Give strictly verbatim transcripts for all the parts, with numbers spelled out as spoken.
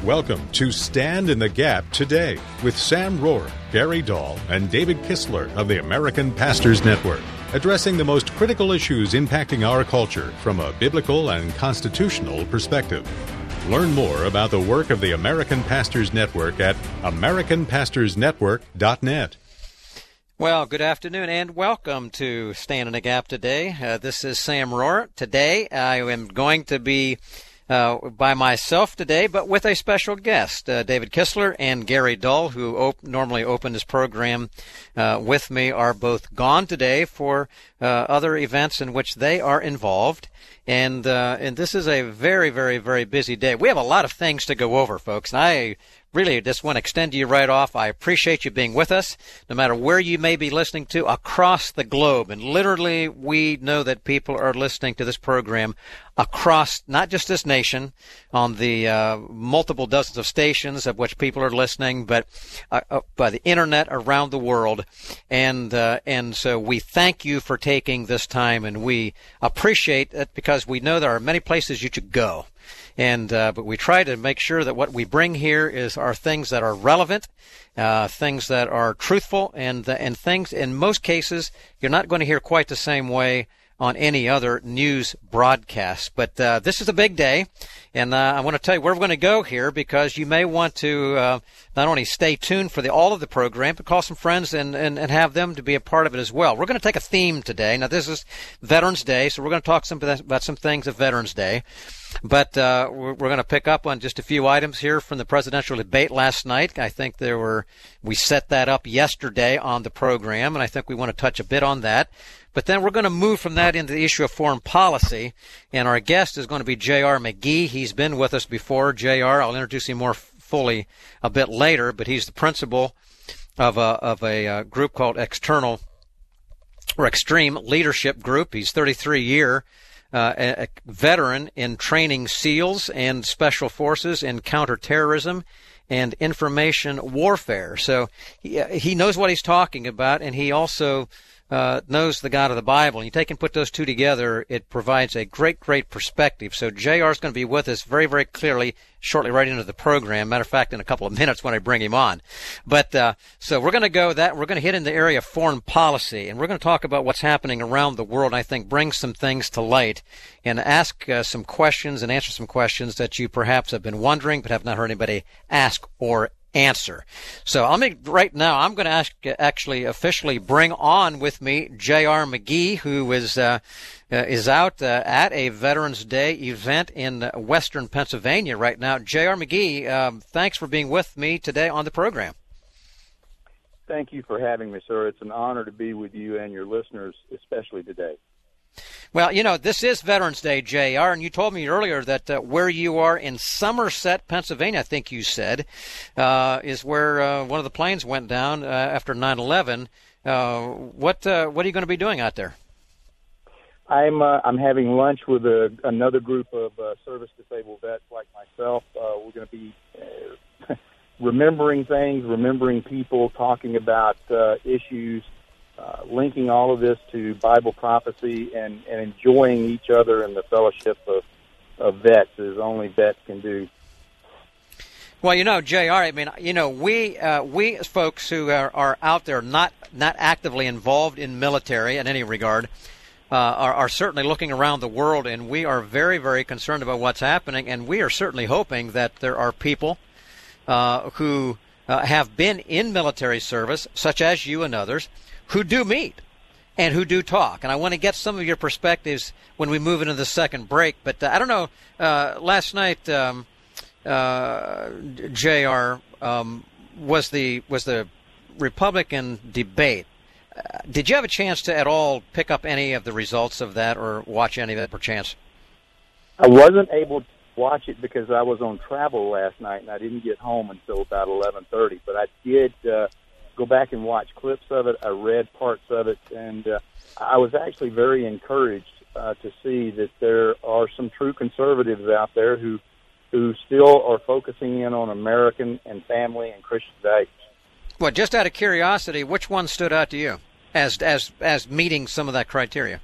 Welcome to Stand in the Gap Today with Sam Rohrer, Gary Dahl, and David Kistler of the American Pastors Network, addressing the most critical issues impacting our culture from a biblical and constitutional perspective. Learn more about the work of the American Pastors Network at american pastors network dot net. Well, good afternoon and welcome to Stand in the Gap Today. Uh, this is Sam Rohrer. Today I am going to be Uh, by myself today, but with a special guest, uh, David Kistler and Gary Dahl, who op- normally open this program uh, with me, are both gone today for uh, other events in which they are involved. And uh, and this is a very, very, very busy day. We have a lot of things to go over, folks, and I really just want to extend to you right off. I appreciate you being with us, no matter where you may be listening to across the globe. And literally, we know that people are listening to this program across not just this nation, on the uh, multiple dozens of stations of which people are listening, but uh, uh, by the internet around the world. And uh, and so we thank you for taking this time, and we appreciate it because we know there are many places you could go. And uh, but we try to make sure that what we bring here is are things that are relevant, uh, things that are truthful, and uh, and things in most cases you're not going to hear quite the same way on any other news broadcast. But uh, this is a big day, and uh, I want to tell you where we're going to go here because you may want to uh, not only stay tuned for the all of the program, but call some friends and, and, and have them to be a part of it as well. We're going to take a theme today. Now, this is Veterans Day, so we're going to talk some, about some things of Veterans Day. But uh, we're, we're going to pick up on just a few items here from the presidential debate last night. I think there were we set that up yesterday on the program, and I think we want to touch a bit on that. But then we're going to move from that into the issue of foreign policy, and our guest is going to be J R McGee. He's been with us before. J R, I'll introduce him more fully a bit later, but he's the principal of a, of a uh, group called External or Extreme Leadership Group. He's thirty-three year uh, a, a veteran in training SEALs and Special Forces in counterterrorism and information warfare. So he, he knows what he's talking about, and he also Uh, knows the God of the Bible. And you take and put those two together, it provides a great, great perspective. So J R is going to be with us very, very clearly shortly right into the program. Matter of fact, in a couple of minutes when I bring him on. But uh, so we're going to go that we're going to hit in the area of foreign policy, and we're going to talk about what's happening around the world. And I think bring some things to light and ask uh, some questions and answer some questions that you perhaps have been wondering but have not heard anybody ask or answer. So I'll make right now. I'm going to ask, actually officially bring on with me J R McGee, who is uh, uh, is out uh, at a Veterans Day event in Western Pennsylvania right now. J R McGee, um, thanks for being with me today on the program. Thank you for having me, sir. It's an honor to be with you and your listeners, especially today. Well, you know, this is Veterans Day, J R, and you told me earlier that uh, where you are in Somerset, Pennsylvania, I think you said, uh, is where uh, one of the planes went down uh, after nine eleven. Uh, what uh, what are you going to be doing out there? I'm uh, I'm having lunch with a, another group of uh, service-disabled vets like myself. Uh, we're going to be uh, remembering things, remembering people, talking about uh, issues, Uh, linking all of this to Bible prophecy and, and enjoying each other in the fellowship of, of vets as only vets can do. Well, you know, J R, I mean, you know, we uh, we as folks who are, are out there not not actively involved in military in any regard uh, are, are certainly looking around the world, and we are very, very concerned about what's happening, and we are certainly hoping that there are people uh, who uh, have been in military service, such as you and others, who do meet and who do talk. And I want to get some of your perspectives when we move into the second break. But uh, I don't know, uh, last night, um, uh, J R, um, was the was the Republican debate. Uh, did you have a chance to at all pick up any of the results of that or watch any of it perchance? I wasn't able to watch it because I was on travel last night, and I didn't get home until about eleven thirty. But I did uh, go back and watch clips of it. I read parts of it, and uh, I was actually very encouraged uh, to see that there are some true conservatives out there who who still are focusing in on American and family and Christian values. Well, just out of curiosity, which one stood out to you as as as meeting some of that criteria?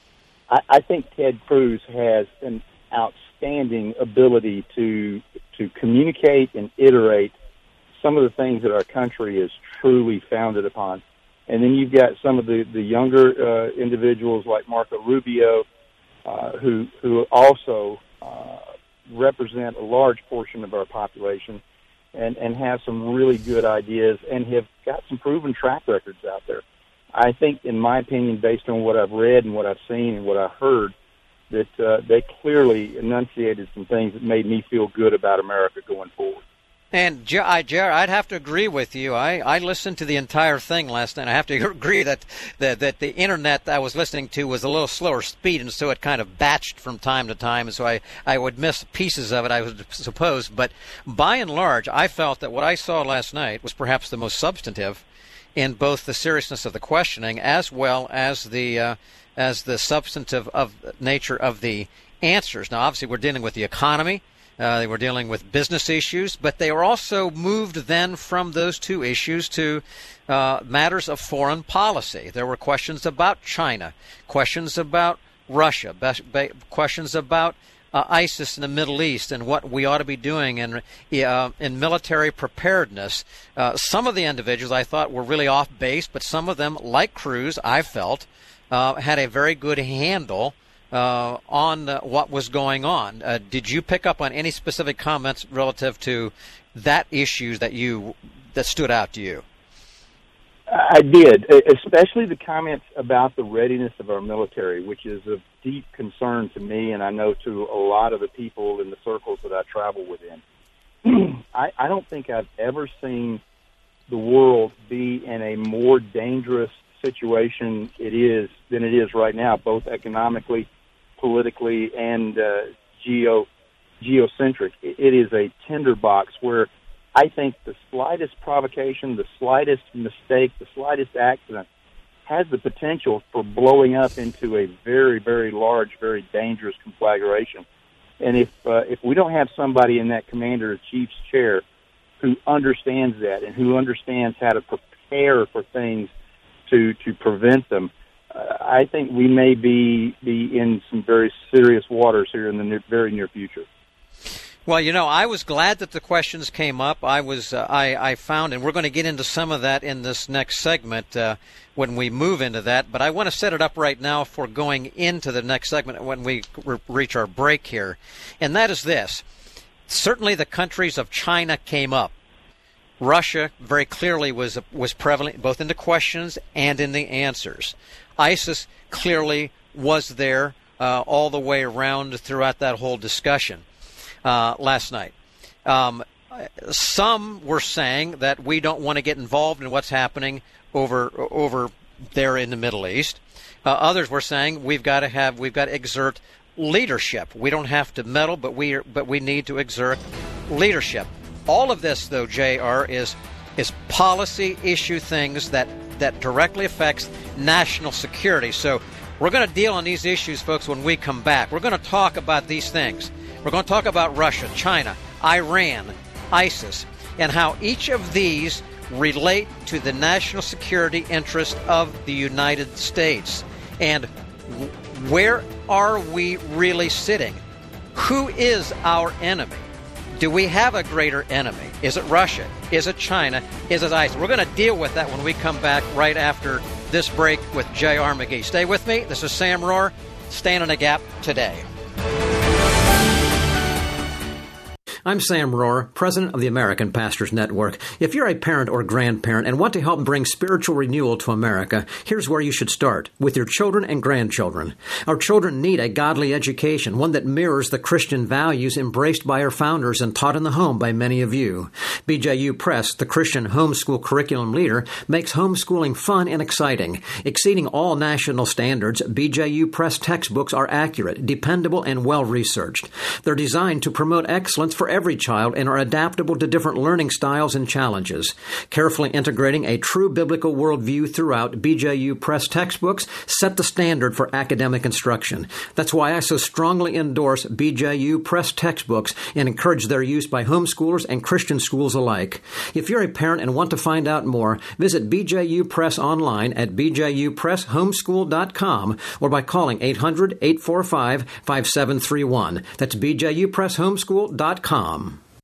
I, I think Ted Cruz has an outstanding ability to to communicate and iterate some of the things that our country is truly founded upon. And then you've got some of the, the younger uh, individuals like Marco Rubio, uh, who who also uh, represent a large portion of our population and, and have some really good ideas and have got some proven track records out there. I think, in my opinion, based on what I've read and what I've seen and what I heard, that uh, they clearly enunciated some things that made me feel good about America going forward. And, I, Jared, I'd have to agree with you. I, I listened to the entire thing last night. I have to agree that, that that the Internet I was listening to was a little slower speed, and so it kind of batched from time to time, and so I, I would miss pieces of it, I would suppose. But by and large, I felt that what I saw last night was perhaps the most substantive in both the seriousness of the questioning as well as the uh, as the substantive of nature of the answers. Now, obviously, we're dealing with the economy. Uh, they were dealing with business issues, but they were also moved then from those two issues to uh, matters of foreign policy. There were questions about China, questions about Russia, questions about uh, ISIS in the Middle East and what we ought to be doing in, uh, in military preparedness. Uh, some of the individuals I thought were really off base, but some of them, like Cruz, I felt, uh, had a very good handle Uh, on uh, what was going on. Uh, did you pick up on any specific comments relative to that issue that you that stood out to you? I did, especially the comments about the readiness of our military, which is of deep concern to me, and I know to a lot of the people in the circles that I travel within. I, I don't think I've ever seen the world be in a more dangerous situation it is than it is right now, both economically, politically, and uh, geo geocentric. It is a tinderbox where I think the slightest provocation, the slightest mistake, the slightest accident has the potential for blowing up into a very, very large, very dangerous conflagration. And if uh, if we don't have somebody in that commander-in-chief's chair who understands that and who understands how to prepare for things to to prevent them, Uh, I think we may be be in some very serious waters here in the near, very near future. Well, you know, I was glad that the questions came up. I was, uh, I, I found, and we're going to get into some of that in this next segment uh, when we move into that. But I want to set it up right now for going into the next segment when we re- reach our break here, and that is this: certainly, the countries of China came up. Russia very clearly was was prevalent both in the questions and in the answers. ISIS clearly was there uh, all the way around throughout that whole discussion uh, last night. Um, some were saying that we don't want to get involved in what's happening over over there in the Middle East. Uh, others were saying we've got to have we've got to exert leadership. We don't have to meddle, but we are, but we need to exert leadership. All of this, though, J R, is is policy issue things that, that directly affects national security. So we're going to deal on these issues, folks, when we come back. We're going to talk about these things. We're going to talk about Russia, China, Iran, ISIS, and how each of these relate to the national security interest of the United States. And where are we really sitting? Who is our enemy? Do we have a greater enemy? Is it Russia? Is it China? Is it ISIS? We're going to deal with that when we come back right after this break with J R. McGee. Stay with me. This is Sam Rohrer, Stand in the Gap today. I'm Sam Rohrer, president of the American Pastors Network. If you're a parent or grandparent and want to help bring spiritual renewal to America, here's where you should start, with your children and grandchildren. Our children need a godly education, one that mirrors the Christian values embraced by our founders and taught in the home by many of you. B J U Press, the Christian homeschool curriculum leader, makes homeschooling fun and exciting. Exceeding all national standards, B J U Press textbooks are accurate, dependable, and well-researched. They're designed to promote excellence for every child and are adaptable to different learning styles and challenges. Carefully integrating a true biblical worldview throughout, B J U Press textbooks set the standard for academic instruction. That's why I so strongly endorse B J U Press textbooks and encourage their use by homeschoolers and Christian schools alike. If you're a parent and want to find out more, visit B J U Press online at b j u press homeschool dot com or by calling eight hundred, eight four five, five seven three one. That's b j u press homeschool dot com.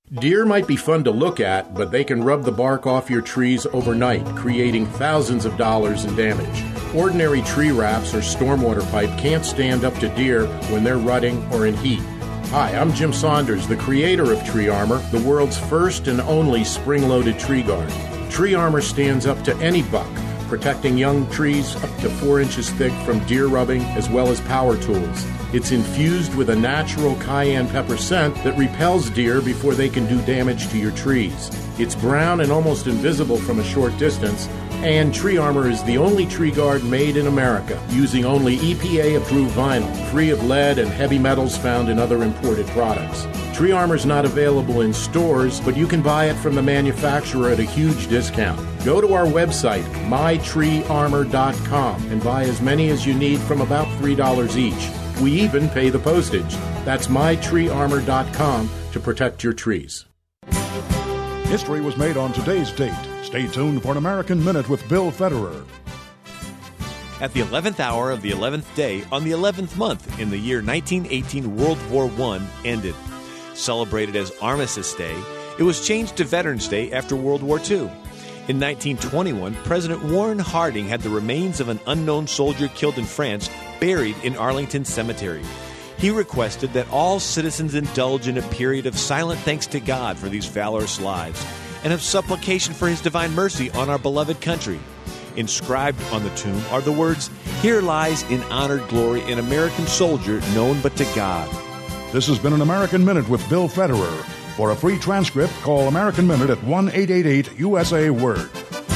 Deer might be fun to look at, but they can rub the bark off your trees overnight, creating thousands of dollars in damage. Ordinary tree wraps or stormwater pipe can't stand up to deer when they're rutting or in heat. Hi, I'm Jim Saunders, the creator of Tree Armor, the world's first and only spring-loaded tree guard. Tree Armor stands up to any buck, protecting young trees up to four inches thick from deer rubbing as well as power tools. It's infused with a natural cayenne pepper scent that repels deer before they can do damage to your trees. It's brown and almost invisible from a short distance, and Tree Armor is the only tree guard made in America, using only E P A-approved vinyl, free of lead and heavy metals found in other imported products. Tree Armor is not available in stores, but you can buy it from the manufacturer at a huge discount. Go to our website, my tree armor dot com, and buy as many as you need from about three dollars each. We even pay the postage. That's my tree armor dot com to protect your trees. History was made on today's date. Stay tuned for an American Minute with Bill Federer. At the eleventh hour of the eleventh day on the eleventh month in the year nineteen eighteen, World War One ended. Celebrated as Armistice Day, it was changed to Veterans Day after World War Two. In nineteen twenty-one, President Warren Harding had the remains of an unknown soldier killed in France buried in Arlington Cemetery. He requested that all citizens indulge in a period of silent thanks to God for these valorous lives and of supplication for His divine mercy on our beloved country. Inscribed on the tomb are the words, "Here lies in honored glory an American soldier known but to God." This has been an American Minute with Bill Federer. For a free transcript, call American Minute at one eight eight eight U S A Word.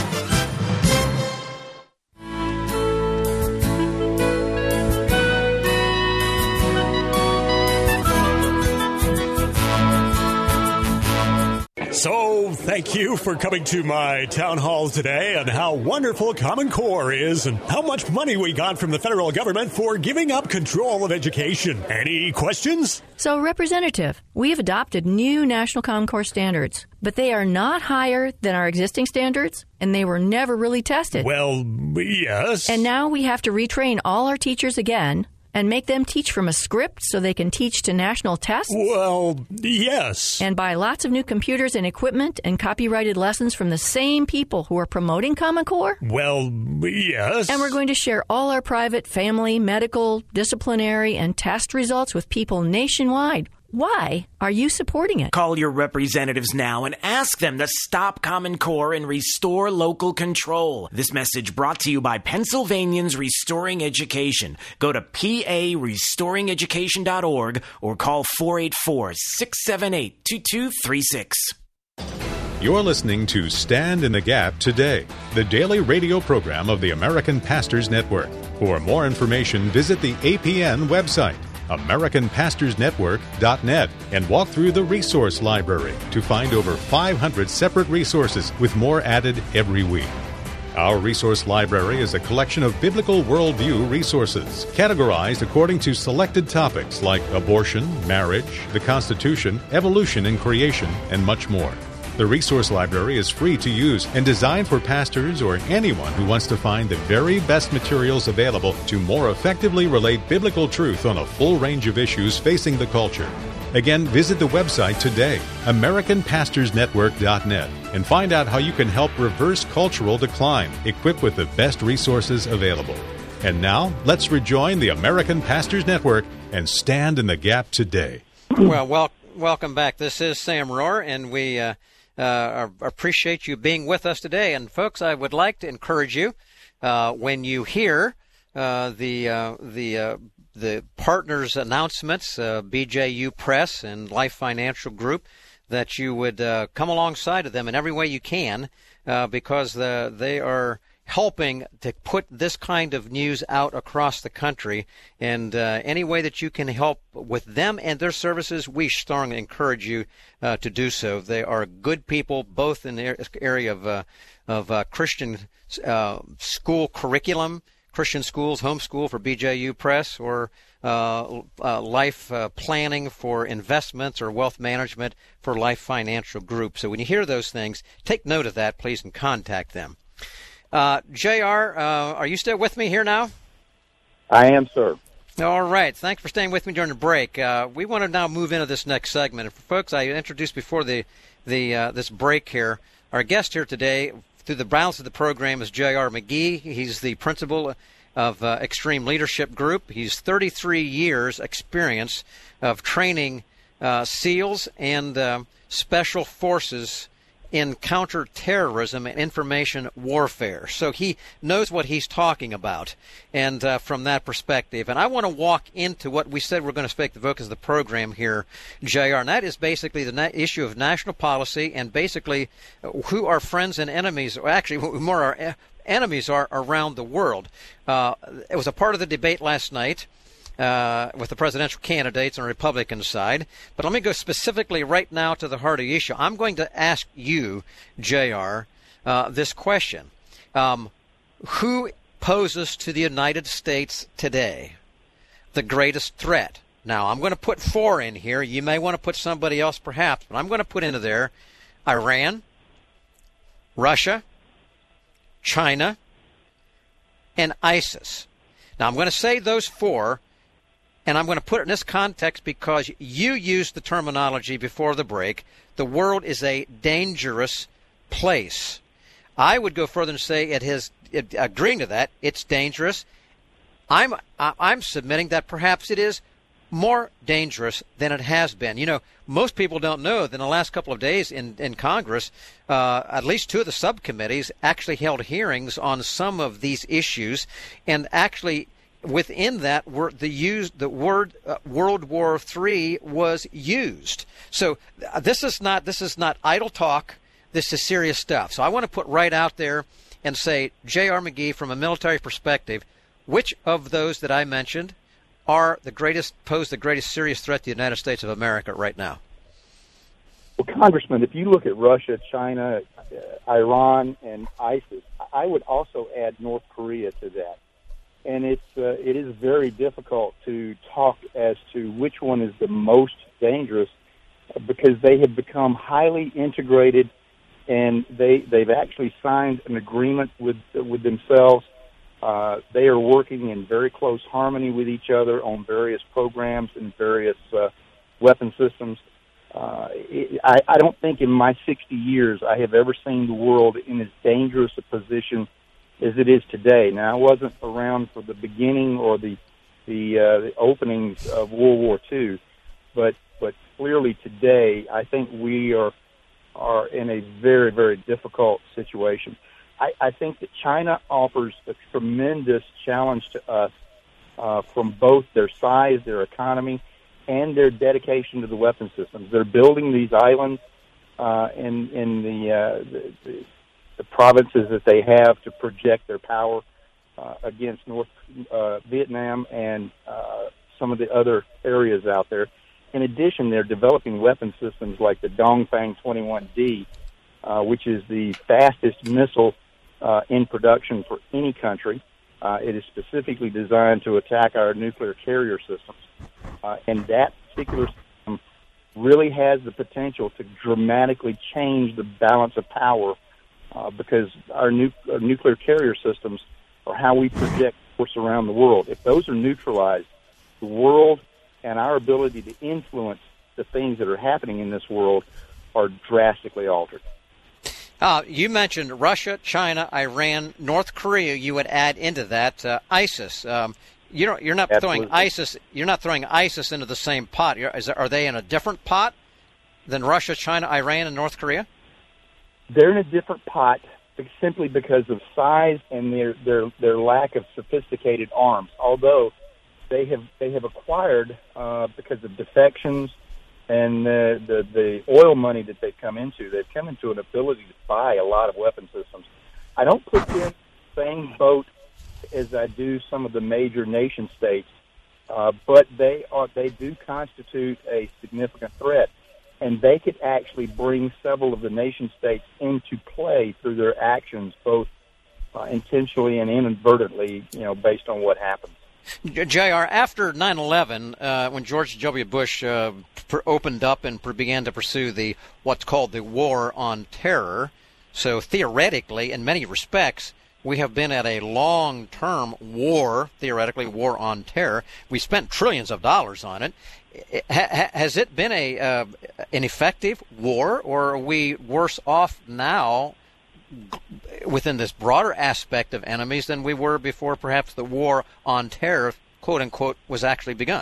So, thank you for coming to my town hall today on how wonderful Common Core is and how much money we got from the federal government for giving up control of education. Any questions? So, Representative, we have adopted new National Common Core standards, but they are not higher than our existing standards, and they were never really tested. Well, yes. And now we have to retrain all our teachers again and make them teach from a script so they can teach to national tests? Well, yes. And buy lots of new computers and equipment and copyrighted lessons from the same people who are promoting Common Core? Well, yes. And we're going to share all our private, family, medical, disciplinary, and test results with people nationwide. Why are you supporting it? Call your representatives now and ask them to stop Common Core and restore local control. This message brought to you by Pennsylvanians Restoring Education. Go to P A restoring education dot org or call four eight four, six seven eight, two two three six. You're listening to Stand in the Gap Today, the daily radio program of the American Pastors Network. For more information, visit the A P N website, American Pastors Network dot net, and walk through the resource library to find over five hundred separate resources with more added every week. Our resource library is a collection of biblical worldview resources, categorized according to selected topics like abortion, marriage, the Constitution, evolution and creation, and much more. The resource library is free to use and designed for pastors or anyone who wants to find the very best materials available to more effectively relate biblical truth on a full range of issues facing the culture. Again, visit the website today, American Pastors Network dot net, and find out how you can help reverse cultural decline, equipped with the best resources available. And now, let's rejoin the American Pastors Network and stand in the gap today. Well, wel- welcome back. This is Sam Rohrer, and we uh, uh, appreciate you being with us today. And, folks, I would like to encourage you, uh, when you hear uh, the uh, the uh, the partners' announcements, uh, B J U Press and Life Financial Group, that you would uh, come alongside of them in every way you can, uh, because the, they are helping to put this kind of news out across the country. And uh, any way that you can help with them and their services, we strongly encourage you uh, to do so. They are good people, both in the area of, uh, of uh, Christian uh, school curriculum, Christian schools, homeschool for B J U Press, or uh, uh, life uh, planning for investments or wealth management for Life Financial Group. So when you hear those things, take note of that, please, and contact them. Uh, J R, uh, are you still with me here now? I am, sir. All right. Thanks for staying with me during the break. Uh, we want to now move into this next segment. And for folks I introduced before the the uh, this break here, our guest here today, through the balance of the program, is J R. McGee. He's the principal of uh, Extreme Leadership Group. He's thirty-three years experience of training uh, SEALs and uh, special forces in counterterrorism and information warfare. So he knows what he's talking about, and uh, from that perspective. And I want to walk into what we said we're going to speak the focus of the program here, J R, and that is basically the na- issue of national policy and basically who our friends and enemies, or actually who more our enemies are around the world. Uh, it was a part of the debate last night Uh, with the presidential candidates on the Republican side. But let me go specifically right now to the heart of the issue. I'm going to ask you, J R, uh, this question. Um, who poses to the United States today the greatest threat? Now, I'm going to put four in here. You may want to put somebody else perhaps, but I'm going to put into there Iran, Russia, China, and ISIS. Now, I'm going to say those four, and I'm going to put it in this context because you used the terminology before the break. The world is a dangerous place. I would go further and say it has, it, agreeing to that, it's dangerous. I'm I'm submitting that perhaps it is more dangerous than it has been. You know, most people don't know that in the last couple of days in, in Congress, uh, at least two of the subcommittees actually held hearings on some of these issues, and actually within that, word, the used the word uh, World War Three was used. So uh, this is not this is not idle talk. This is serious stuff. So I want to put right out there and say, J R. McGee, from a military perspective, which of those that I mentioned are the greatest pose the greatest serious threat to the United States of America right now? Well, Congressman, if you look at Russia, China, uh, Iran, and ISIS, I would also add North Korea to that. And it's uh, it is very difficult to talk as to which one is the most dangerous because they have become highly integrated, and they they've actually signed an agreement with with themselves. Uh, they are working in very close harmony with each other on various programs and various uh, weapon systems. Uh, it, I, I don't think in my sixty years I have ever seen the world in as dangerous a position as it is today. Now, I wasn't around for the beginning or the the, uh, the openings of World War Two, but but clearly today, I think we are are in a very, very difficult situation. I, I think that China offers a tremendous challenge to us uh, from both their size, their economy, and their dedication to the weapon systems. They're building these islands uh, in in the, uh, the, the the provinces that they have to project their power uh, against North uh, Vietnam and uh, some of the other areas out there. In addition, they're developing weapon systems like the Dongfang twenty-one D, uh, which is the fastest missile uh, in production for any country. Uh, it is specifically designed to attack our nuclear carrier systems. Uh, and that particular system really has the potential to dramatically change the balance of power Uh, because our, nu- our nuclear carrier systems are how we project force around the world. If those are neutralized, the world and our ability to influence the things that are happening in this world are drastically altered. Uh, you mentioned Russia, China, Iran, North Korea. You would add into that uh, ISIS. Um, you don't, you're not Absolutely. throwing ISIS. You're not throwing ISIS into the same pot. You're, is, are they in a different pot than Russia, China, Iran, and North Korea? They're in a different pot simply because of size and their, their their lack of sophisticated arms. Although they have they have acquired uh, because of defections and the, the the oil money that they've come into, they've come into an ability to buy a lot of weapon systems. I don't put them in the same boat as I do some of the major nation states, uh, but they are they do constitute a significant threat. And they could actually bring several of the nation states into play through their actions, both uh, intentionally and inadvertently, you know, based on what happens. J R, after nine eleven, uh, when George W. Bush uh, pr- opened up and pr- began to pursue the what's called the War on Terror, so theoretically, in many respects, we have been at a long-term war, theoretically war on terror. We spent trillions of dollars on it. Ha- has it been a uh, an effective war, or are we worse off now within this broader aspect of enemies than we were before perhaps the war on terror, quote-unquote, was actually begun?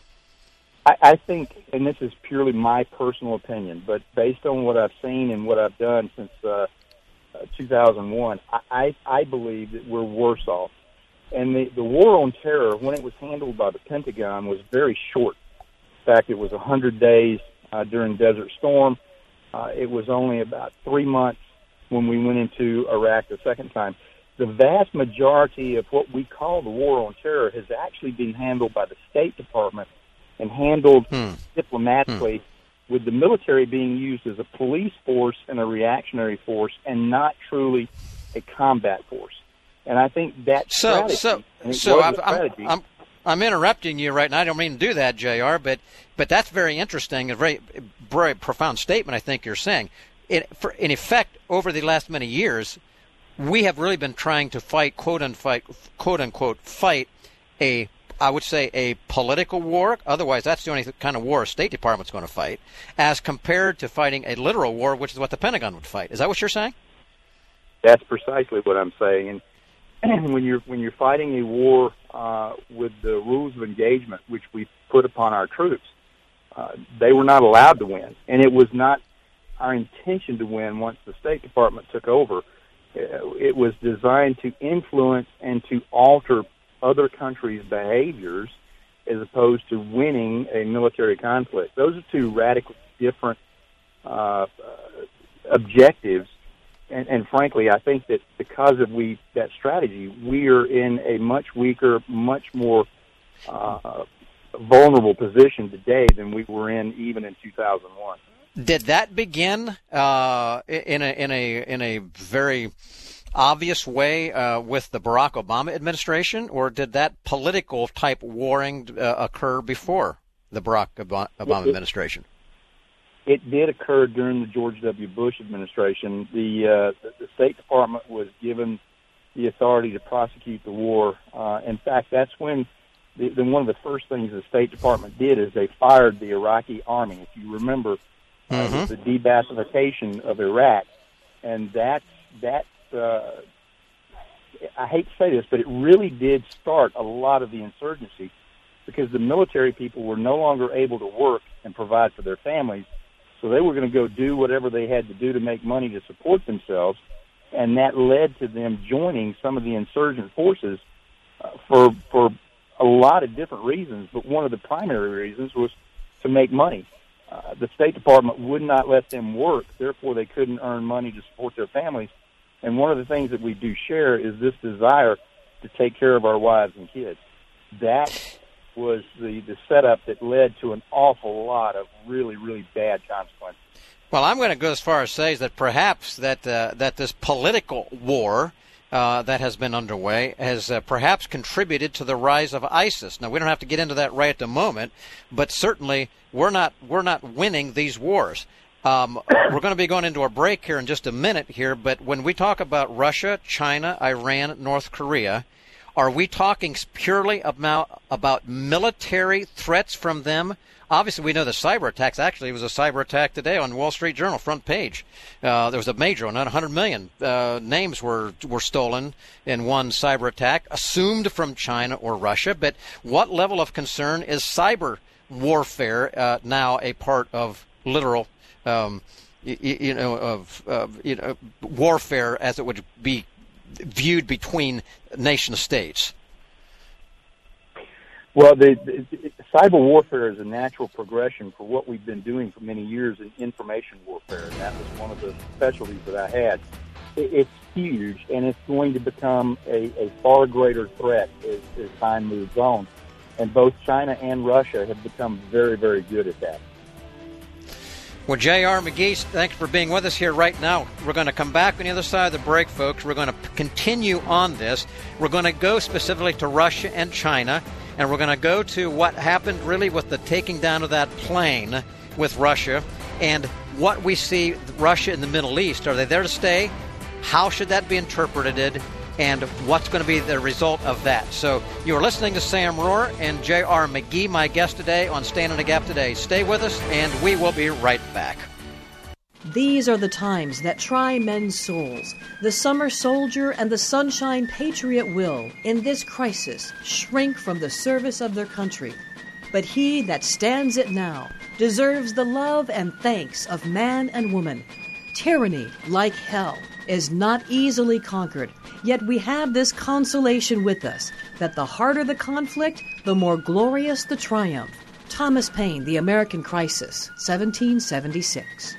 I, I think, and this is purely my personal opinion, but based on what I've seen and what I've done since uh, two thousand one, I, I believe that we're worse off. And the, the war on terror, when it was handled by the Pentagon, was very short. In fact, it was one hundred days uh, during Desert Storm. Uh, it was only about three months when we went into Iraq the second time. The vast majority of what we call the war on terror has actually been handled by the State Department and handled hmm. diplomatically, hmm. with the military being used as a police force and a reactionary force and not truly a combat force. And I think that so, strategy... So, and so I'm, I'm, I'm, I'm interrupting you right now. I don't mean to do that, J R, but, but that's very interesting, a very, very profound statement I think you're saying. In, for, in effect, over the last many years, we have really been trying to fight, quote unquote, quote unquote, fight a, I would say, a political war. Otherwise, that's the only kind of war a State Department's going to fight, as compared to fighting a literal war, which is what the Pentagon would fight. Is that what you're saying? That's precisely what I'm saying. And when you're when you're fighting a war uh, with the rules of engagement, which we put upon our troops, uh, they were not allowed to win, and it was not our intention to win once the State Department took over. It was designed to influence and to alter other countries' behaviors as opposed to winning a military conflict. Those are two radically different uh, objectives. And, and frankly, I think that because of we that strategy, we are in a much weaker, much more uh, vulnerable position today than we were in even in two thousand one. Did that begin uh, in a in a in a very obvious way uh, with the Barack Obama administration, or did that political type warring uh, occur before the Barack Obama it, administration? It did occur during the George W. Bush administration. The uh, the State Department was given the authority to prosecute the war. Uh, in fact, that's when the, the, one of the first things the State Department did is they fired the Iraqi army. If you remember, uh, mm-hmm. it was the debassification of Iraq, and that's that. Uh, I hate to say this, but it really did start a lot of the insurgency because the military people were no longer able to work and provide for their families. So they were going to go do whatever they had to do to make money to support themselves, and that led to them joining some of the insurgent forces uh, for for a lot of different reasons. But one of the primary reasons was to make money. Uh, the State Department would not let them work, therefore they couldn't earn money to support their families. And one of the things that we do share is this desire to take care of our wives and kids. That was the, the setup that led to an awful lot of really, really bad consequences. Well, I'm going to go as far as say that perhaps that uh, that this political war uh, that has been underway has uh, perhaps contributed to the rise of ISIS. Now, we don't have to get into that right at the moment, but certainly we're not we're not winning these wars. Um, we're going to be going into a break here in just a minute here, but when we talk about Russia, China, Iran, North Korea, are we talking purely about, about military threats from them? Obviously, we know the cyber attacks. Actually, it was a cyber attack today on Wall Street Journal front page. Uh, there was a major one. one hundred million uh, names were, were stolen in one cyber attack, assumed from China or Russia. But what level of concern is cyber warfare uh, now a part of literal Um, you, you know, of uh, you know, warfare as it would be viewed between nation states? Well, the, the, the cyber warfare is a natural progression for what we've been doing for many years in information warfare, and that was one of the specialties that I had. It, it's huge, and it's going to become a, a far greater threat as, as time moves on. And both China and Russia have become very, very good at that. Well, J R. McGee, thanks for being with us here right now. We're going to come back on the other side of the break, folks. We're going to continue on this. We're going to go specifically to Russia and China, and we're going to go to what happened really with the taking down of that plane with Russia and what we see Russia in the Middle East. Are they there to stay? How should that be interpreted? and what's going to be the result of that. So you're listening to Sam Rohrer and J R. McGee, my guest today on Stand in the Gap Today. Stay with us, and we will be right back. These are the times that try men's souls. The summer soldier and the sunshine patriot will, in this crisis, shrink from the service of their country. But he that stands it now deserves the love and thanks of man and woman. Tyranny, like hell, is not easily conquered, yet we have this consolation with us, that the harder the conflict, the more glorious the triumph. Thomas Paine, The American Crisis, seventeen seventy-six.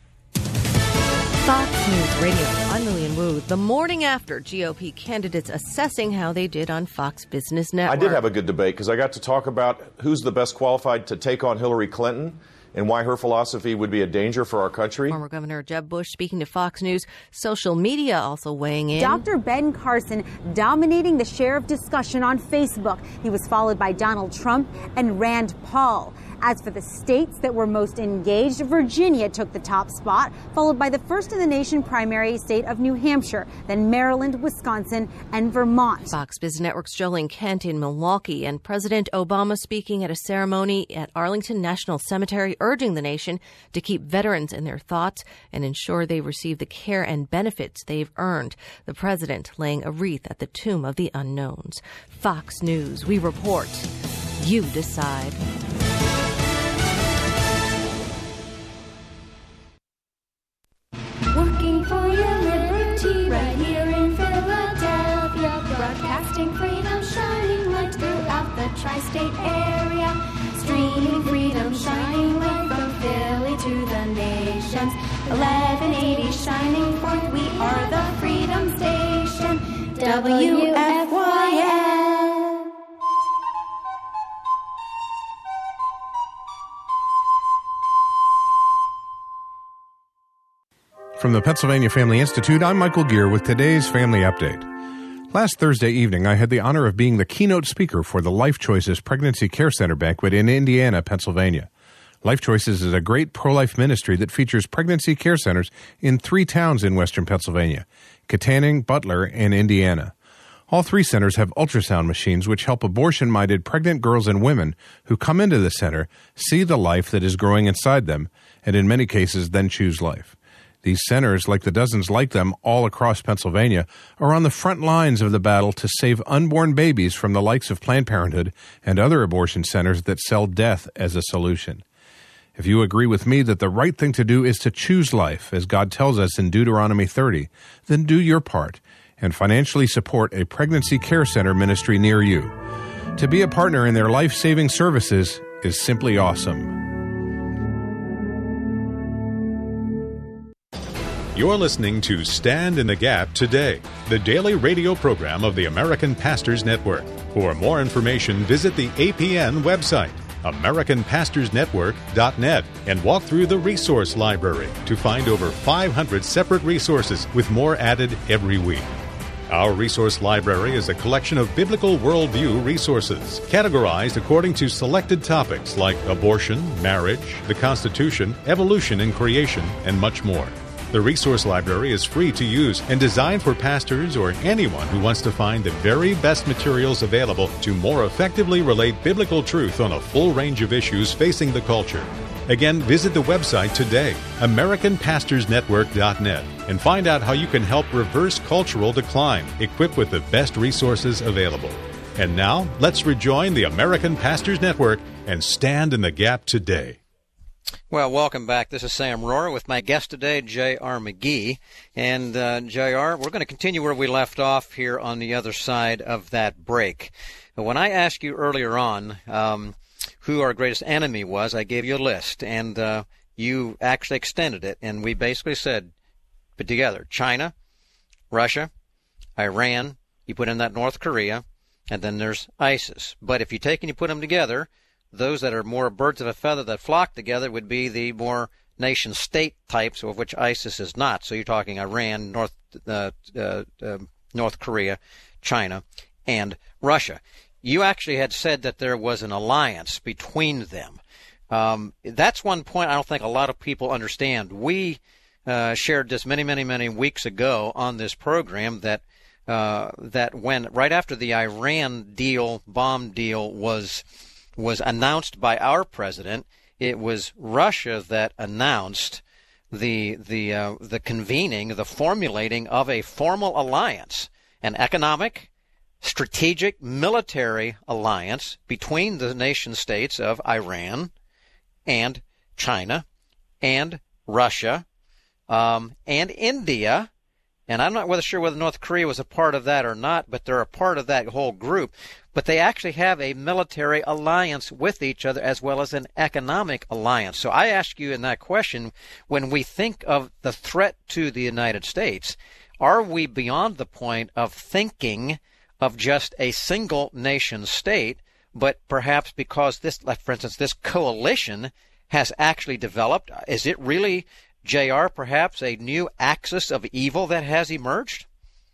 Fox News Radio. I'm Lillian Wu. The morning after G O P candidates assessing how they did on Fox Business Network. I did have a good debate because I got to talk about who's the best qualified to take on Hillary Clinton and why her philosophy would be a danger for our country. Former Governor Jeb Bush speaking to Fox News. Social media also weighing in. Doctor Ben Carson dominating the share of discussion on Facebook. He was followed by Donald Trump and Rand Paul. As for the states that were most engaged, Virginia took the top spot, followed by the first-in-the-nation primary state of New Hampshire, then Maryland, Wisconsin, and Vermont. Fox Business Network's Jolene Kent in Milwaukee, and President Obama speaking at a ceremony at Arlington National Cemetery, urging the nation to keep veterans in their thoughts and ensure they receive the care and benefits they've earned. The president laying a wreath at the tomb of the unknowns. Fox News, we report. You decide. Working for your liberty right here in Philadelphia. Broadcasting freedom, shining light throughout the tri-state area. Streaming freedom, shining light from Philly to the nations. eleven eighty shining forth, we are the Freedom Station. W F Y L. From the Pennsylvania Family Institute, I'm Michael Gear with today's Family Update. Last Thursday evening, I had the honor of being the keynote speaker for the Life Choices Pregnancy Care Center banquet in Indiana, Pennsylvania. Life Choices is a great pro-life ministry that features pregnancy care centers in three towns in western Pennsylvania, Katanning, Butler, and Indiana. All three centers have ultrasound machines which help abortion-minded pregnant girls and women who come into the center see the life that is growing inside them, and in many cases then choose life. These centers, like the dozens like them all across Pennsylvania, are on the front lines of the battle to save unborn babies from the likes of Planned Parenthood and other abortion centers that sell death as a solution. If you agree with me that the right thing to do is to choose life, as God tells us in Deuteronomy thirty, then do your part and financially support a pregnancy care center ministry near you. To be a partner in their life-saving services is simply awesome. You're listening to Stand in the Gap Today, the daily radio program of the American Pastors Network. For more information, visit the A P N website, American Pastors Network dot net, and walk through the resource library to find over five hundred separate resources with more added every week. Our resource library is a collection of biblical worldview resources, categorized according to selected topics like abortion, marriage, the Constitution, evolution and creation, and much more. The resource library is free to use and designed for pastors or anyone who wants to find the very best materials available to more effectively relate biblical truth on a full range of issues facing the culture. Again, visit the website today, American Pastors Network dot net, and find out how you can help reverse cultural decline, equipped with the best resources available. And now, let's rejoin the American Pastors Network and stand in the gap today. Well, welcome back. This is Sam Rohrer with my guest today, J R. McGee. And uh, J R, we're going to continue where we left off here on the other side of that break. When I asked you earlier on um, who our greatest enemy was, I gave you a list, and uh, you actually extended it, and we basically said, put together, China, Russia, Iran, you put in that North Korea, and then there's ISIS. But if you take and you put them together, those that are more birds of a feather that flock together would be the more nation-state types, of which ISIS is not. So you're talking Iran, North uh, uh, uh, North Korea, China, and Russia. You actually had said that there was an alliance between them. Um, that's one point I don't think a lot of people understand. We uh, shared this many, many, many weeks ago on this program that uh, that when right after the Iran deal, bomb deal, was was announced by our president, it was Russia that announced the the uh, the convening, the formulating of a formal alliance, an economic, strategic, military alliance between the nation states of Iran and China and Russia um, and India. And I'm not whether sure whether North Korea was a part of that or not, but they're a part of that whole group. But they actually have a military alliance with each other as well as an economic alliance. So I ask you in that question, when we think of the threat to the United States, are we beyond the point of thinking of just a single nation state, but perhaps because this, like for instance, this coalition has actually developed, is it really, J R, perhaps a new axis of evil that has emerged?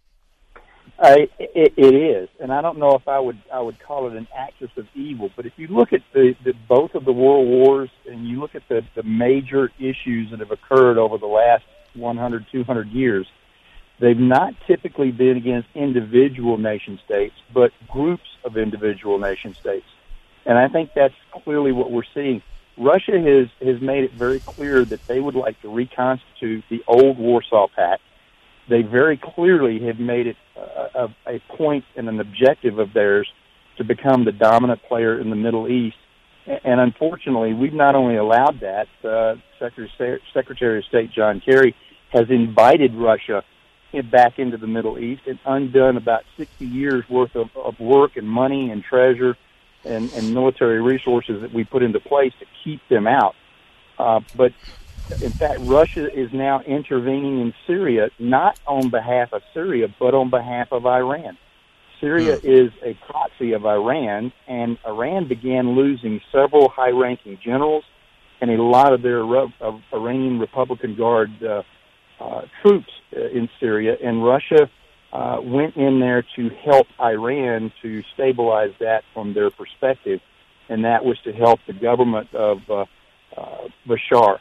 Uh, it, it is, and I don't know if I would I would call it an axis of evil. But if you look at the, the both of the world wars, and you look at the, the major issues that have occurred over the last one hundred, two hundred years, they've not typically been against individual nation states, but groups of individual nation states. And I think that's clearly what we're seeing. Russia has has made it very clear that they would like to reconstitute the old Warsaw Pact. They very clearly have made it a, a point and an objective of theirs to become the dominant player in the Middle East. And unfortunately, we've not only allowed that, uh, Secretary, Secretary of State John Kerry has invited Russia back into the Middle East and undone about sixty years worth of, of work and money and treasure and, and military resources that we put into place to keep them out. Uh, but in fact, Russia is now intervening in Syria, not on behalf of Syria, but on behalf of Iran. Syria mm. is a proxy of Iran, and Iran began losing several high-ranking generals and a lot of their of Iranian Republican Guard uh, uh, troops uh, in Syria, and Russia uh, went in there to help Iran to stabilize that from their perspective, and that was to help the government of uh, uh, Bashar.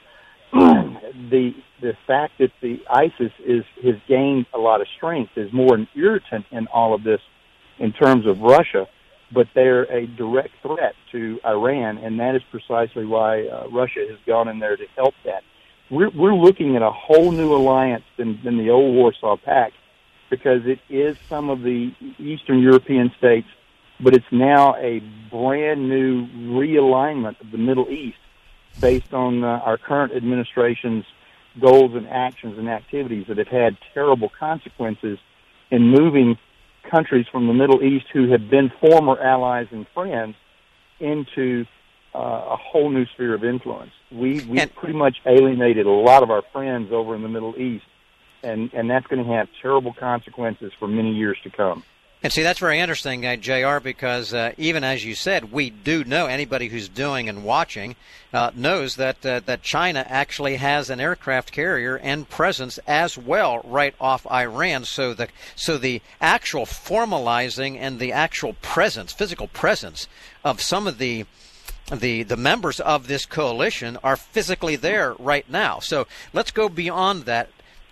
the the fact that the ISIS is has gained a lot of strength is more an irritant in all of this in terms of Russia, but they're a direct threat to Iran, and that is precisely why uh, Russia has gone in there to help that. We're we're looking at a whole new alliance than, than the old Warsaw Pact, because it is some of the Eastern European states, but it's now a brand new realignment of the Middle East, based on uh, our current administration's goals and actions and activities that have had terrible consequences in moving countries from the Middle East who have been former allies and friends into uh, a whole new sphere of influence. We we pretty much alienated a lot of our friends over in the Middle East, and, and that's going to have terrible consequences for many years to come. And see, that's very interesting, uh, J R, because uh, even as you said, we do know, anybody who's doing and watching uh, knows that uh, that China actually has an aircraft carrier and presence as well right off Iran. So the so the actual formalizing and the actual presence, physical presence of some of the the the members of this coalition are physically there right now. So let's go beyond that.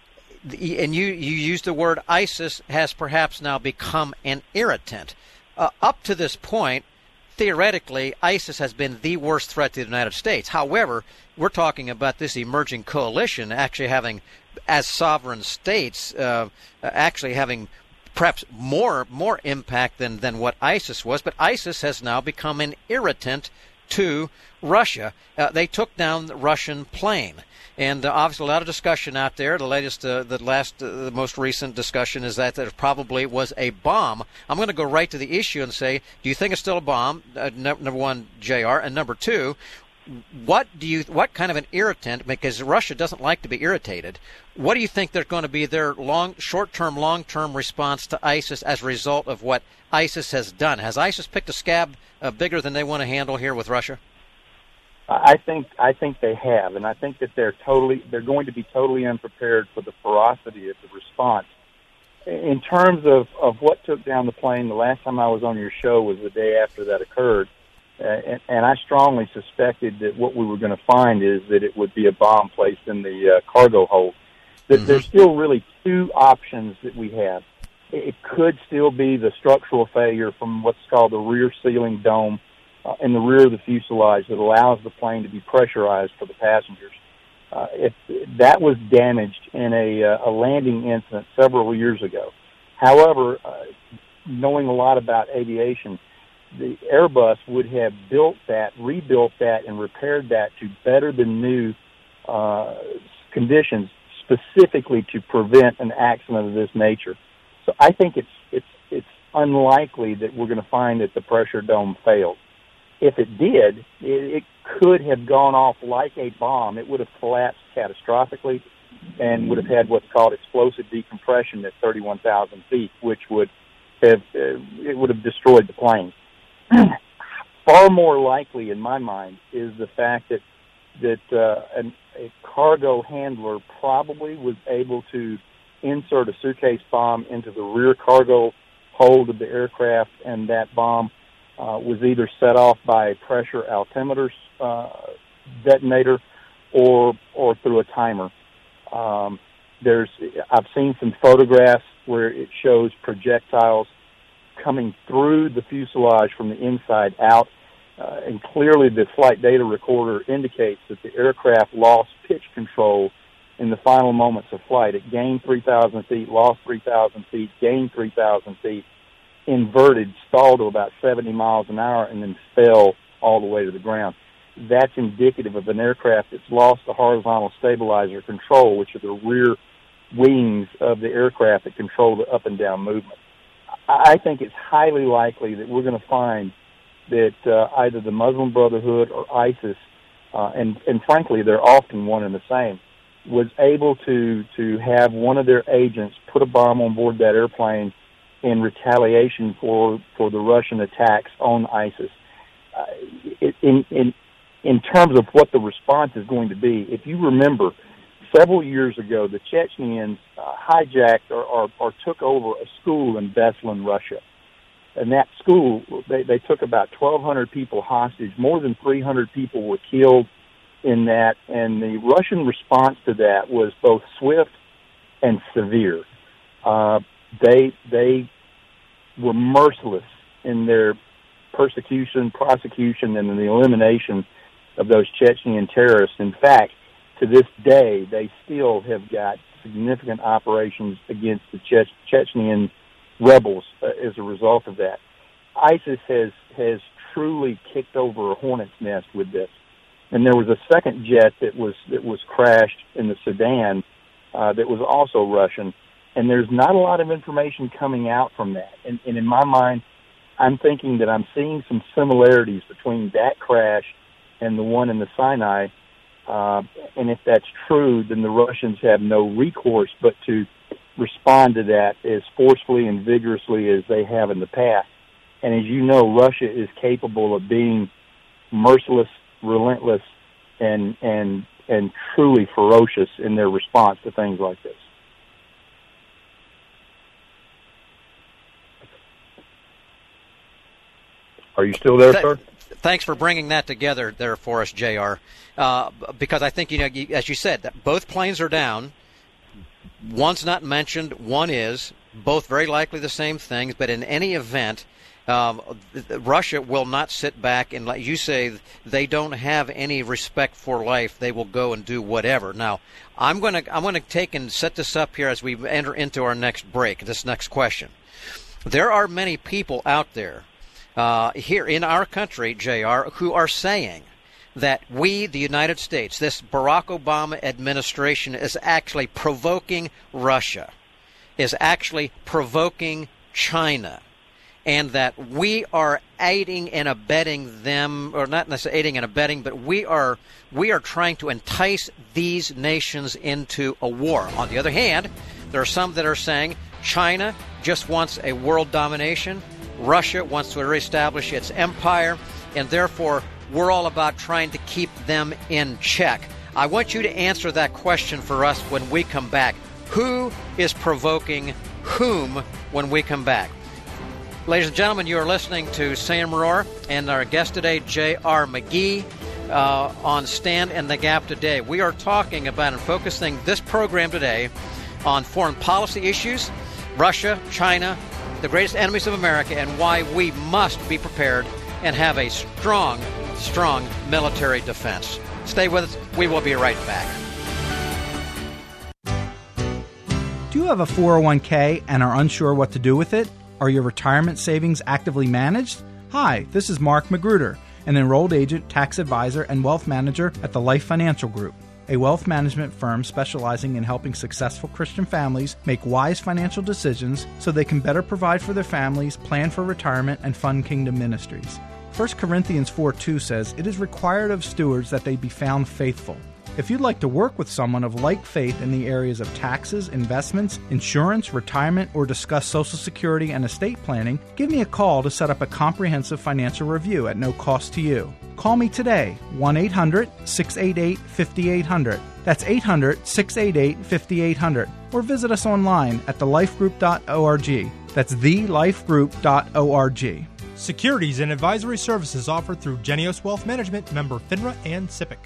And you, you used the word ISIS has perhaps now become an irritant. Uh, up to this point, theoretically, ISIS has been the worst threat to the United States. However, we're talking about this emerging coalition actually having, as sovereign states, uh, actually having perhaps more more impact than, than what ISIS was. But ISIS has now become an irritant to Russia. Uh, they took down the Russian plane. And uh, obviously, a lot of discussion out there. The latest, uh, the last, uh, the most recent discussion is that there probably was a bomb. I'm going to go right to the issue and say, do you think it's still a bomb? Uh, number one, J R, and number two, what do you, what kind of an irritant? Because Russia doesn't like to be irritated. What do you think they're going to be their long, short-term, long-term response to ISIS as a result of what ISIS has done? Has ISIS picked a scab uh, bigger than they want to handle here with Russia? I think I think they have, and I think that they're totally they're going to be totally unprepared for the ferocity of the response. In terms of, of what took down the plane, the last time I was on your show was the day after that occurred, uh, and, and I strongly suspected that what we were going to find is that it would be a bomb placed in the uh, cargo hold. That mm-hmm. There's still really two options that we have. it could still be the structural failure from what's called the rear ceiling dome uh, in the rear of the fuselage that allows the plane to be pressurized for the passengers. Uh, if that was damaged in a, uh, a landing incident several years ago. However, uh, knowing a lot about aviation, the Airbus would have built that, rebuilt that, and repaired that to better than new uh, conditions, specifically to prevent an accident of this nature. So I think it's it's it's unlikely that we're going to find that the pressure dome failed. If it did, it, it could have gone off like a bomb. It would have collapsed catastrophically and would have had what's called explosive decompression at thirty-one thousand feet, which would have uh, it would have destroyed the plane. Far more likely, in my mind, is the fact that that uh, an, a cargo handler probably was able to insert a suitcase bomb into the rear cargo hold of the aircraft, and that bomb uh, was either set off by a pressure altimeter uh, detonator or or through a timer. Um, there's I've seen some photographs where it shows projectiles coming through the fuselage from the inside out, uh, and clearly the flight data recorder indicates that the aircraft lost pitch control in the final moments of flight. It gained three thousand feet, lost three thousand feet, gained three thousand feet, inverted, stalled to about seventy miles an hour, and then fell all the way to the ground. That's indicative of an aircraft that's lost the horizontal stabilizer control, which are the rear wings of the aircraft that control the up and down movement. I think it's highly likely that we're going to find that uh, either the Muslim Brotherhood or ISIS, uh, and, and frankly, they're often one and the same, was able to, to have one of their agents put a bomb on board that airplane in retaliation for, for the Russian attacks on ISIS. Uh, in, in, in terms of what the response is going to be, if you remember, several years ago, the Chechens uh, hijacked or, or, or took over a school in Beslan, Russia. And that school, they, they took about twelve hundred people hostage. More than three hundred people were killed in that. And the Russian response to that was both swift and severe. Uh, they they were merciless in their persecution, prosecution, and in the elimination of those Chechen terrorists. In fact, to this day, they still have got significant operations against the che- Chechen rebels uh, as a result of that. ISIS has has truly kicked over a hornet's nest with this. And there was a second jet that was that was crashed in the Sudan uh, that was also Russian. And there's not a lot of information coming out from that. And, and in my mind, I'm thinking that I'm seeing some similarities between that crash and the one in the Sinai. Uh, and if that's true, then the Russians have no recourse but to respond to that as forcefully and vigorously as they have in the past. And as you know, Russia is capable of being merciless, relentless, and and and truly ferocious in their response to things like this. Are you still there, sir? Thanks for bringing that together there for us, J R. Uh, because I think, you know, you, as you said, that both planes are down. One's not mentioned, one is. Both very likely the same things, but in any event, um, Russia will not sit back and, like you say, they don't have any respect for life. They will go and do whatever. Now, I'm going to I'm going to take and set this up here as we enter into our next break, this next question. There are many people out there Uh, here in our country, J R, who are saying that we, the United States, this Barack Obama administration is actually provoking Russia, is actually provoking China, and that we are aiding and abetting them, or not necessarily aiding and abetting, but we are we are trying to entice these nations into a war. On the other hand, there are some that are saying China just wants a world domination. Russia wants to reestablish its empire, and therefore we're all about trying to keep them in check. I want you to answer that question for us when we come back. Who is provoking whom when we come back? Ladies and gentlemen, you are listening to Sam Rohr and our guest today, J R. McGee, uh, on Stand in the Gap today. We are talking about and focusing this program today on foreign policy issues, Russia, China, the greatest enemies of America, and why we must be prepared and have a strong, strong military defense. Stay with us. We will be right back. Do you have a four oh one k and are unsure what to do with it? Are your retirement savings actively managed? Hi, this is Mark Magruder, an enrolled agent, tax advisor, and wealth manager at the Life Financial Group, a wealth management firm specializing in helping successful Christian families make wise financial decisions so they can better provide for their families, plan for retirement, and fund kingdom ministries. First Corinthians four two says, "It is required of stewards that they be found faithful." If you'd like to work with someone of like faith in the areas of taxes, investments, insurance, retirement, or discuss Social Security and estate planning, give me a call to set up a comprehensive financial review at no cost to you. Call me today, one eight hundred, six eight eight, five eight zero zero. That's eight hundred, six eight eight, five eight zero zero. Or visit us online at the life group dot org. That's the life group dot org. Securities and advisory services offered through Genios Wealth Management, member FINRA and SIPC.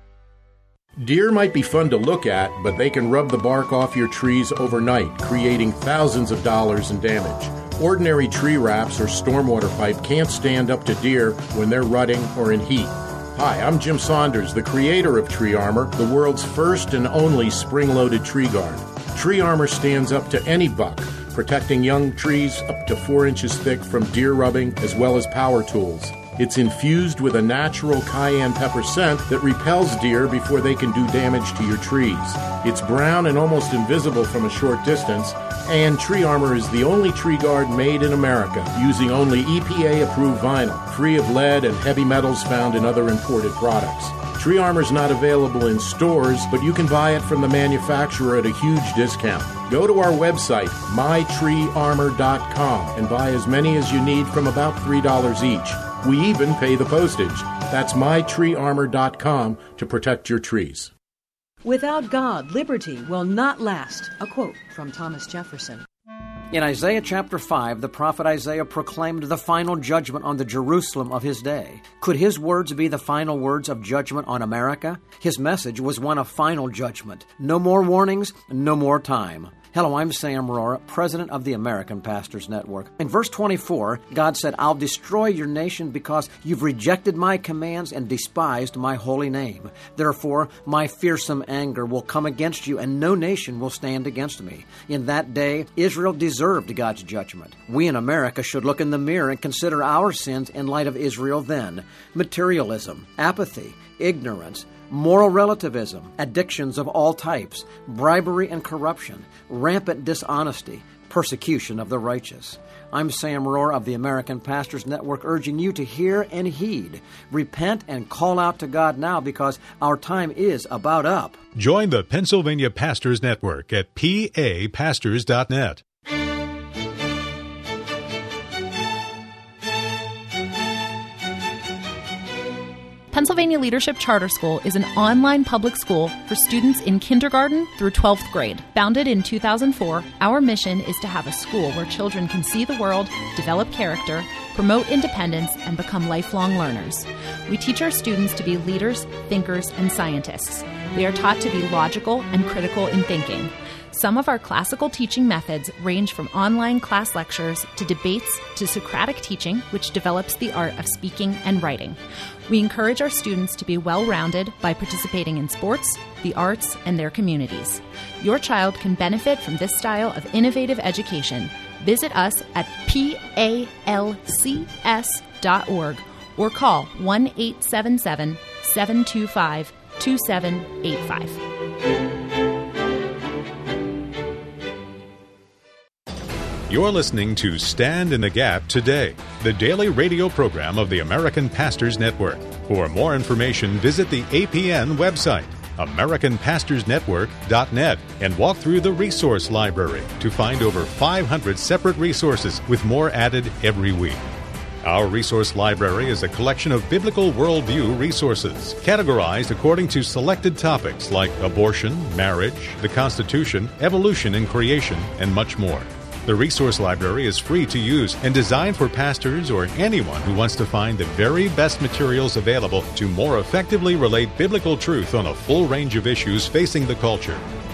Deer might be fun to look at, but they can rub the bark off your trees overnight, creating thousands of dollars in damage. Ordinary tree wraps or stormwater pipe can't stand up to deer when they're rutting or in heat. Hi, I'm Jim Saunders, the creator of Tree Armor, the world's first and only spring-loaded tree guard. Tree Armor stands up to any buck, protecting young trees up to four inches thick from deer rubbing as well as power tools. It's infused with a natural cayenne pepper scent that repels deer before they can do damage to your trees. It's brown and almost invisible from a short distance, and Tree Armor is the only tree guard made in America using only E P A-approved vinyl, free of lead and heavy metals found in other imported products. Tree Armor is not available in stores, but you can buy it from the manufacturer at a huge discount. Go to our website, my tree armor dot com, and buy as many as you need from about three dollars each. We even pay the postage. That's my tree armor dot com to protect your trees. Without God, liberty will not last. A quote from Thomas Jefferson. In Isaiah chapter five, the prophet Isaiah proclaimed the final judgment on the Jerusalem of his day. Could his words be the final words of judgment on America? His message was one of final judgment. No more warnings, no more time. Hello, I'm Sam Rohrer, president of the American Pastors Network. In verse twenty-four, God said, "I'll destroy your nation because you've rejected my commands and despised my holy name. Therefore, my fearsome anger will come against you, and no nation will stand against me." In that day, Israel deserved God's judgment. We in America should look in the mirror and consider our sins in light of Israel then. Materialism, apathy, ignorance, moral relativism, addictions of all types, bribery and corruption, rampant dishonesty, persecution of the righteous. I'm Sam Rohrer of the American Pastors Network, urging you to hear and heed. Repent and call out to God now, because our time is about up. Join the Pennsylvania Pastors Network at p a pastors dot net. Pennsylvania Leadership Charter School is an online public school for students in kindergarten through twelfth grade. Founded in two thousand four, our mission is to have a school where children can see the world, develop character, promote independence, and become lifelong learners. We teach our students to be leaders, thinkers, and scientists. They are taught to be logical and critical in thinking. Some of our classical teaching methods range from online class lectures to debates to Socratic teaching, which develops the art of speaking and writing. We encourage our students to be well-rounded by participating in sports, the arts, and their communities. Your child can benefit from this style of innovative education. Visit us at palcs dot org or call one eight seven seven, seven two five, two seven eight five. You're listening to Stand in the Gap Today, the daily radio program of the American Pastors Network. For more information, visit the A P N website, american pastors network dot net, and walk through the resource library to find over five hundred separate resources, with more added every week. Our resource library is a collection of biblical worldview resources, categorized according to selected topics like abortion, marriage, the Constitution, evolution and creation, and much more. The resource library is free to use and designed for pastors or anyone who wants to find the very best materials available to more effectively relate biblical truth on a full range of issues facing the culture.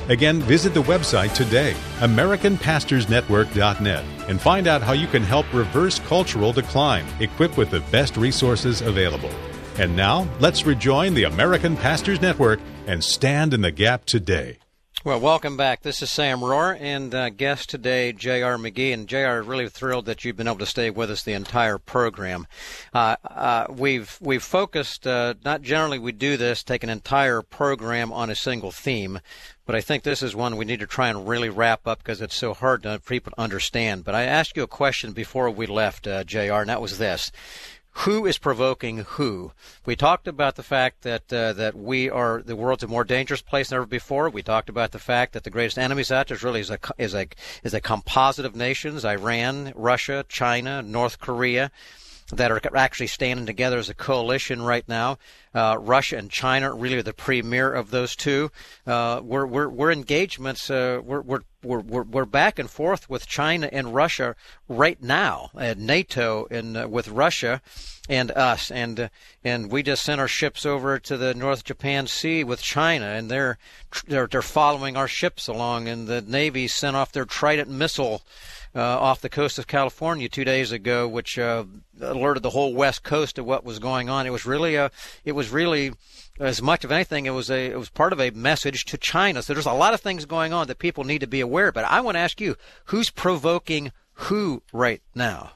Again, visit the website today, American Pastors Network dot net, and find out how you can help reverse cultural decline, equipped with the best resources available. And now, let's rejoin the American Pastors Network and stand in the gap today. Well, welcome back. This is Sam Rohrer, and uh, guest today, J R. McGee. And J R, really thrilled that you've been able to stay with us the entire program. Uh, uh, we've we've focused, uh, not generally we do this, take an entire program on a single theme, but I think this is one we need to try and really wrap up because it's so hard to people to understand. But I asked you a question before we left, uh, J R, and that was this. Who is provoking who? We talked about the fact that uh, that we are the world's a more dangerous place than ever before. We talked about the fact that the greatest enemies out there is really is a is a is a composite of nations: Iran, Russia, China, North Korea, that are actually standing together as a coalition right now. Uh, Russia and China really are the premier of those two. Uh, we're we're we're engagements. Uh, we're we're We're, we're, we're back and forth with China and Russia right now, at NATO and uh, with Russia and us, and uh, and we just sent our ships over to the North Japan Sea with China, and they're they're they're following our ships along, and the Navy sent off their Trident missile uh, off the coast of California two days ago, which uh, alerted the whole West Coast of what was going on. It was really a it was really as much of anything, it was a it was part of a message to China. So there's a lot of things going on that people need to be aware of. But I want to ask you, who's provoking who right now?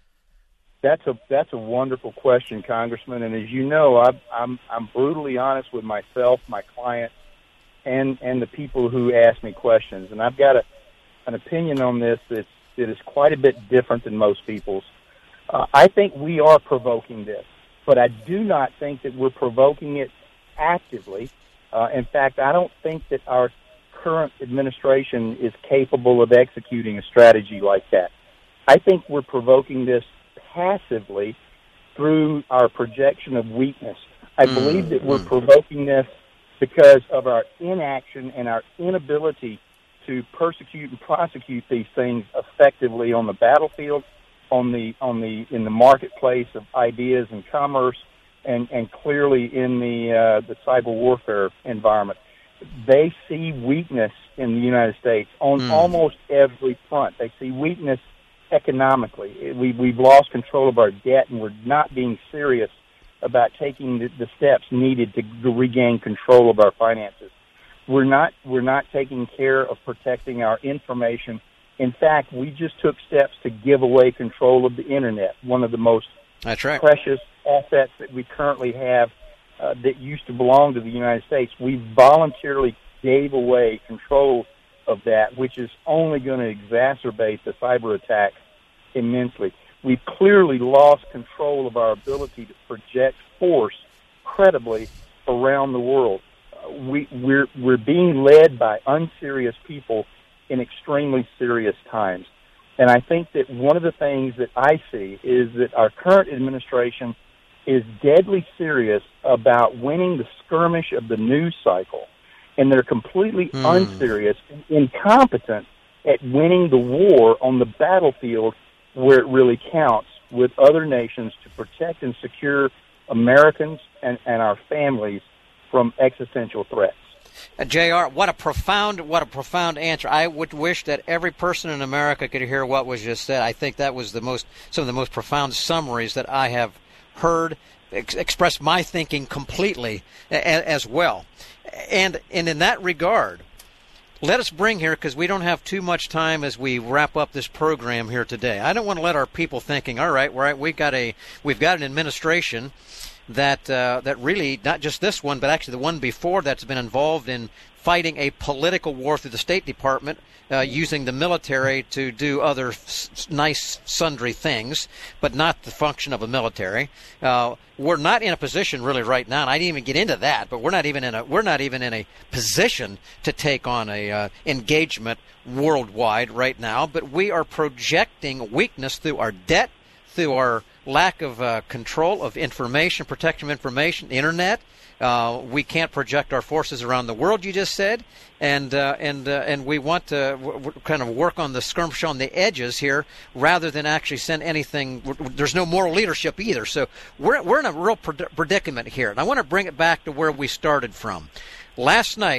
That's a that's a wonderful question, Congressman. And as you know, I, I'm I'm brutally honest with myself, my clients, and and the people who ask me questions. And I've got a, an opinion on this that's, that is quite a bit different than most people's. Uh, I think we are provoking this, but I do not think that we're provoking it actively. Uh, in fact, I don't think that our current administration is capable of executing a strategy like that. I think we're provoking this passively through our projection of weakness. I mm, believe that we're mm. provoking this because of our inaction and our inability to persecute and prosecute these things effectively on the battlefield, on the on the in the marketplace of ideas and commerce, and, and clearly in the uh, the cyber warfare environment. They see weakness in the United States on mm. almost every front. They see weakness economically. We, we've lost control of our debt, and we're not being serious about taking the, the steps needed to, to regain control of our finances. We're not we're not taking care of protecting our information. In fact, we just took steps to give away control of the Internet, one of the most That's right. precious assets that we currently have uh, that used to belong to the United States. We voluntarily gave away control of that, which is only going to exacerbate the cyber attacks immensely. We've clearly lost control of our ability to project force credibly around the world. Uh, we, we're, we're being led by unserious people in extremely serious times. And I think that one of the things that I see is that our current administration is deadly serious about winning the skirmish of the news cycle, and they're completely mm. unserious and incompetent at winning the war on the battlefield where it really counts with other nations to protect and secure Americans and, and our families from existential threats. Uh, J R, what a profound, what a profound answer. I would wish that every person in America could hear what was just said. I think that was the most, some of the most profound summaries that I have heard ex- express my thinking completely a- as well. And and in that regard, let us bring here, because we don't have too much time as we wrap up this program here today. I don't want to let our people thinking, all right, right, we've got a we've got an administration that uh, that really, not just this one, but actually the one before that's been involved in fighting a political war through the State Department, uh, using the military to do other s- nice sundry things, but not the function of a military. Uh, we're not in a position really right now, and I didn't even get into that, but we're not even in a we're not even in a position to take on a uh, engagement worldwide right now. But we are projecting weakness through our debt, through our lack of uh, control of information, protection of information, internet. Uh, we can't project our forces around the world, you just said, and uh, and uh, and we want to w- w- kind of work on the skirmish on the edges here, rather than actually send anything. W- there's no moral leadership either, so we're we're in a real pred- predicament here. And I want to bring it back to where we started from. Last night,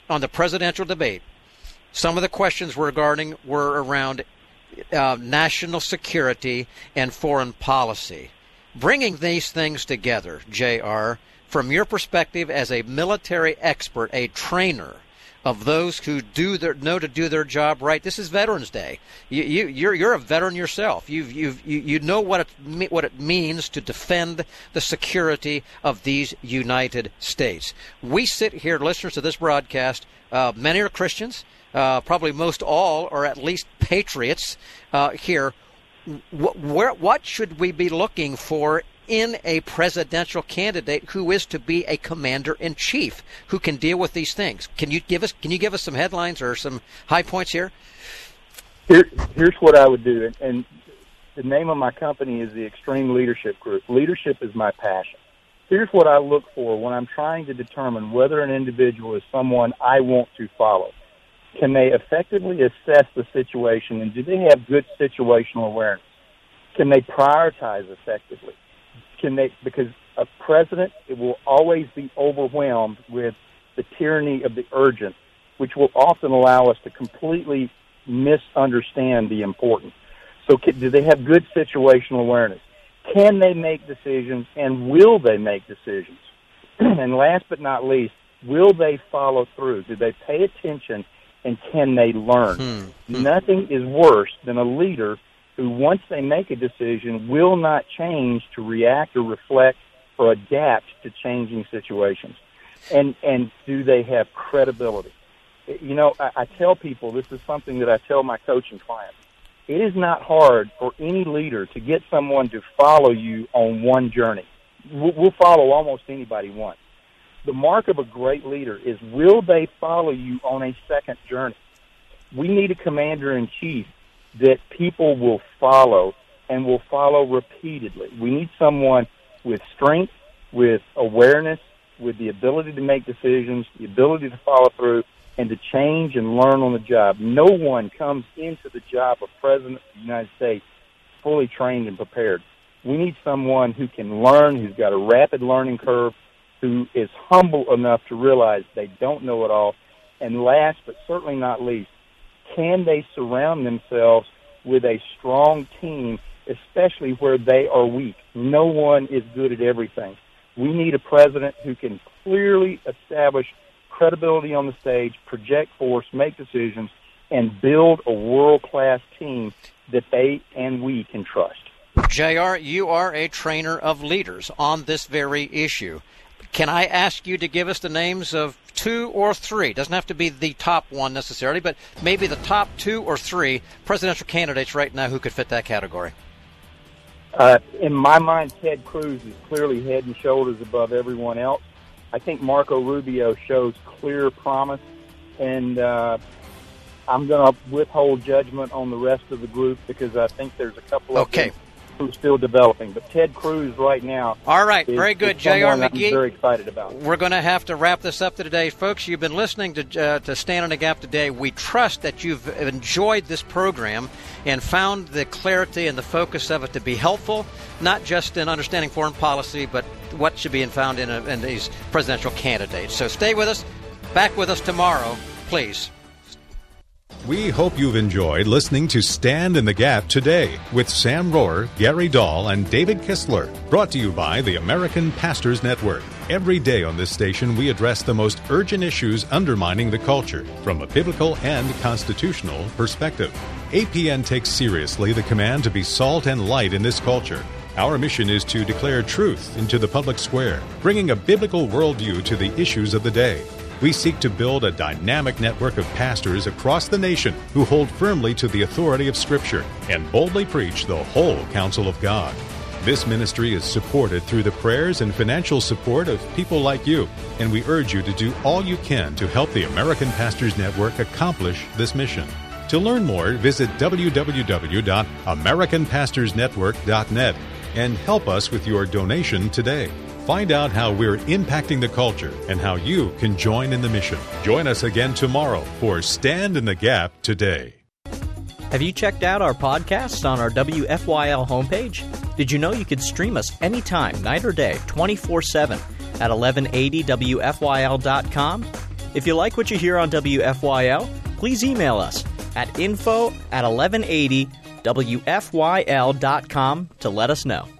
on the presidential debate, some of the questions regarding were around uh, national security and foreign policy. Bringing these things together, J R, from your perspective as a military expert, a trainer of those who do their, know to do their job right. This is Veterans Day. You, you, you're you're a veteran yourself. You've, you've, you you know what it what it means to defend the security of these United States. We sit here, listeners to this broadcast. Uh, many are Christians. Uh, probably most all are at least patriots uh, here. What, where, what should we be looking for in a presidential candidate who is to be a commander-in-chief who can deal with these things? Can you give us Can you give us some headlines or some high points here? Here here's what I would do, and, and the name of my company is the Extreme Leadership Group. Leadership is my passion. Here's what I look for when I'm trying to determine whether an individual is someone I want to follow. Can they effectively assess the situation, and do they have good situational awareness? Can they prioritize effectively? Can they, because a president, it will always be overwhelmed with the tyranny of the urgent, which will often allow us to completely misunderstand the important. So can, do they have good situational awareness? Can they make decisions, and will they make decisions? And last but not least, will they follow through? Do they pay attention, and can they learn? Hmm. Nothing is worse than a leader who, once they make a decision, will not change to react or reflect or adapt to changing situations. And and do they have credibility? You know, I, I tell people, this is something that I tell my coaching clients. It is not hard for any leader to get someone to follow you on one journey. We'll follow almost anybody once. The mark of a great leader is, will they follow you on a second journey? We need a commander-in-chief that people will follow and will follow repeatedly. We need someone with strength, with awareness, with the ability to make decisions, the ability to follow through, and to change and learn on the job. No one comes into the job of President of the United States fully trained and prepared. We need someone who can learn, who's got a rapid learning curve, who is humble enough to realize they don't know it all. And last but certainly not least, can they surround themselves with a strong team, especially where they are weak? No one is good at everything. We need a president who can clearly establish credibility on the stage, project force, make decisions, and build a world-class team that they and we can trust. J R, you are a trainer of leaders on this very issue. Can I ask you to give us the names of two or three? Doesn't have to be the top one necessarily, but maybe the top two or three presidential candidates right now who could fit that category. Uh, in my mind, Ted Cruz is clearly head and shoulders above everyone else. I think Marco Rubio shows clear promise, and uh, I'm going to withhold judgment on the rest of the group because I think there's a couple of okay. them who's still developing. But Ted Cruz right now. All right, is, very good, is J R. McGee. I'm very excited about. We're going to have to wrap this up today, folks. You've been listening to uh, to Stand in the Gap today. We trust that you've enjoyed this program and found the clarity and the focus of it to be helpful, not just in understanding foreign policy, but what should be found in, a, in these presidential candidates. So stay with us. Back with us tomorrow, please. We hope you've enjoyed listening to Stand in the Gap today with Sam Rohrer, Gary Dahl, and David Kistler. Brought to you by the American Pastors Network. Every day on this station, we address the most urgent issues undermining the culture from a biblical and constitutional perspective. A P N takes seriously the command to be salt and light in this culture. Our mission is to declare truth into the public square, bringing a biblical worldview to the issues of the day. We seek to build a dynamic network of pastors across the nation who hold firmly to the authority of Scripture and boldly preach the whole counsel of God. This ministry is supported through the prayers and financial support of people like you, and we urge you to do all you can to help the American Pastors Network accomplish this mission. To learn more, visit w w w dot american pastors network dot net and help us with your donation today. Find out how we're impacting the culture and how you can join in the mission. Join us again tomorrow for Stand in the Gap today. Have you checked out our podcasts on our W F Y L homepage? Did you know you could stream us anytime, night or day, twenty-four seven at eleven eighty W F Y L dot com? If you like what you hear on W F Y L, please email us at info at eleven eighty W F Y L dot com to let us know.